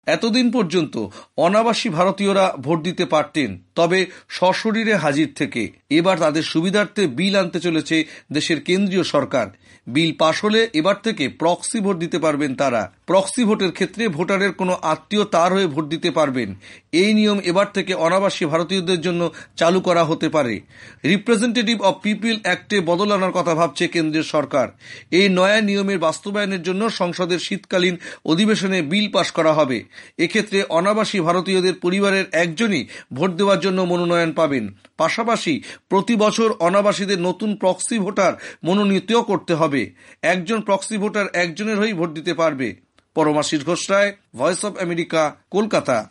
এতদিন পর্যন্ত অনাবাসী ভারতীয়রা ভোট দিতে পারতেন, তবে সশরীরে হাজির থেকে। এবার তাদের সুবিধার্থে বিল আনতে চলেছে দেশের কেন্দ্রীয় সরকার। বিল পাশ হলে এবার থেকে প্রক্সি ভোট দিতে পারবেন তারা। প্রক্সি ভোটের ক্ষেত্রে ভোটারের কোনো আত্মীয় তার হয়ে ভোট দিতে পারবেন। এই নিয়ম এবার থেকে অনাবাসী ভারতীয়দের জন্য চালু করা হতে পারে। রিপ্রেজেন্টেটিভ অব পিপল অ্যাক্টে বদল আনার কথা ভাবছে কেন্দ্রীয় সরকার। এই নয়া নিয়মের বাস্তবায়নের জন্য সংসদের শীতকালীন অধিবেশনে বিল পাশ করা হবে। এক্ষেত্রে অনাবাসী ভারতীয়দের পরিবারের একজনই ভোট দেওয়ার জন্য মনোনয়ন পাবেন। পাশাপাশি প্রতি বছর অনাবাসীদের নতুন প্রক্সি ভোটার মনোনীত করতে হবে। একজন প্রক্সি ভোটার একজনের হয়েই ভোট দিতে পারবে। Paramashis Ghosh Ray, Voice of America, Kolkata.